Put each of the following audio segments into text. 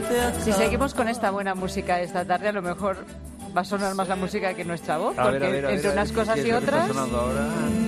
Si seguimos con esta buena música esta tarde, a lo mejor va a sonar más la música que nuestra voz, porque entre unas cosas y otras... ¿Qué está sonando ahora?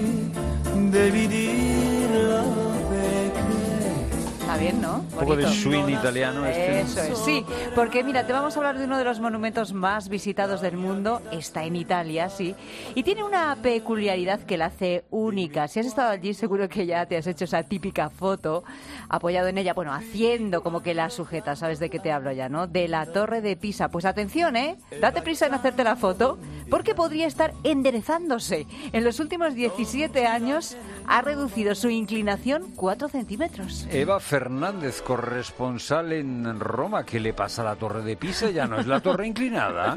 Está bien, ¿no? Un poco de swing italiano este. Eso es, sí. Porque mira, te vamos a hablar de uno de los monumentos más visitados del mundo. Está en Italia, sí. Y tiene una peculiaridad que la hace única. Si has estado allí, seguro que ya te has hecho esa típica foto apoyado en ella, bueno, haciendo como que la sujeta. ¿Sabes de qué te hablo ya, no? De la Torre de Pisa. Pues atención, ¿eh? Date prisa en hacerte la foto, porque podría estar enderezándose. En los últimos 17 años ha reducido su inclinación 4 centímetros. Eva Fernández, corresponsal en Roma. ¿Qué le pasa a la Torre de Pisa? Ya no es la torre inclinada.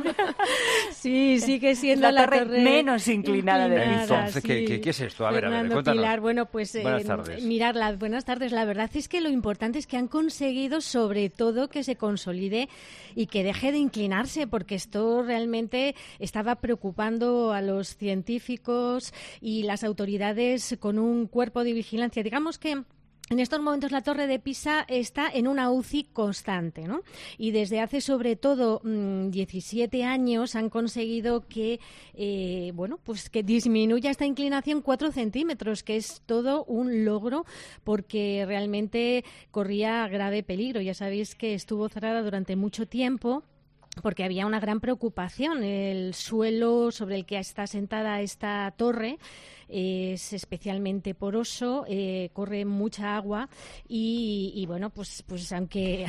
Sí, sigue siendo la torre menos inclinada de Pisa. Entonces, sí. ¿Qué es esto? A ver, cuéntanos. Pilar, bueno, pues buenas tardes. Miradla, buenas tardes. La verdad es que lo importante es que han conseguido, sobre todo, que se consolide y que deje de inclinarse, porque esto realmente estaba preocupando a los científicos y las autoridades con un cuerpo de vigilancia. Digamos que en estos momentos la Torre de Pisa está en una UCI constante, ¿no? Y desde hace sobre todo 17 años han conseguido que, pues que disminuya esta inclinación 4 centímetros, que es todo un logro porque realmente corría grave peligro. Ya sabéis que estuvo cerrada durante mucho tiempo, porque había una gran preocupación. El suelo sobre el que está asentada esta torre es especialmente poroso, corre mucha agua y bueno, pues aunque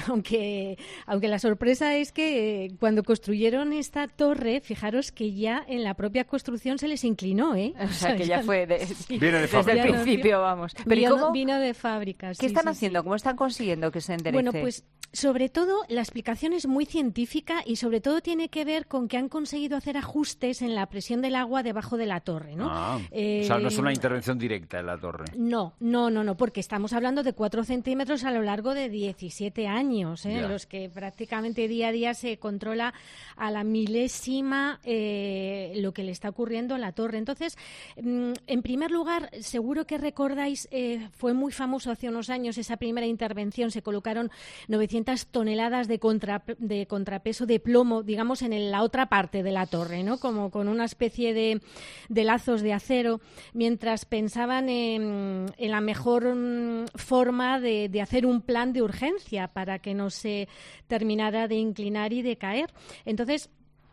la sorpresa es que cuando construyeron esta torre, fijaros que ya en la propia construcción se les inclinó, ¿eh? O sea, que ya fue viene de fábrica. Desde el principio, vamos. Pero vino de fábrica. ¿Qué están haciendo? ¿Cómo están consiguiendo que se enderece? Bueno, pues sobre todo la explicación es muy científica y sobre todo tiene que ver con que han conseguido hacer ajustes en la presión del agua debajo de la torre, ¿no? O sea, no es una intervención directa en la torre. No, porque estamos hablando de 4 centímetros a lo largo de 17 años, en los que prácticamente día a día se controla a la milésima lo que le está ocurriendo a la torre. Entonces, en primer lugar, seguro que recordáis, fue muy famoso hace unos años esa primera intervención, se colocaron 900 toneladas de contrapeso de plomo, digamos, en la otra parte de la torre, ¿no? Como con una especie de lazos de acero, mientras pensaban en la mejor forma de hacer un plan de urgencia para que no se terminara de inclinar y de caer. Entonces,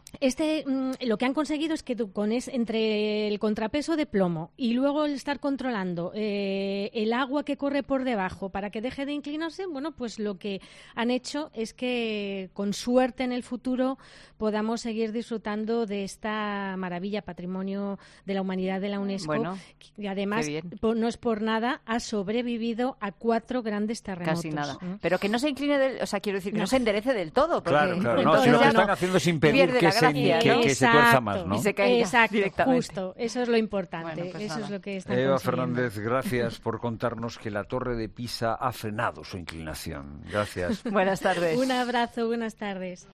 lo que han conseguido es que entre el contrapeso de plomo y luego el estar controlando el agua que corre por debajo para que deje de inclinarse, bueno, pues lo que han hecho es que con suerte en el futuro podamos seguir disfrutando de esta maravilla, patrimonio de la humanidad de la UNESCO, bueno, y además no es por nada, ha sobrevivido a 4 grandes terremotos. Casi nada. Pero que no se incline, quiero decir, que no se enderece del todo. Porque claro. No, si lo que están haciendo es impedir que se tuerza más, ¿no? Y se caiga directamente. Justo, eso es lo importante. Bueno, pues eso nada. Es lo que están Eva consiguiendo. Fernández, gracias por contarnos que la Torre de Pisa ha frenado su inclinación. Gracias. Buenas tardes. Un abrazo, buenas tardes.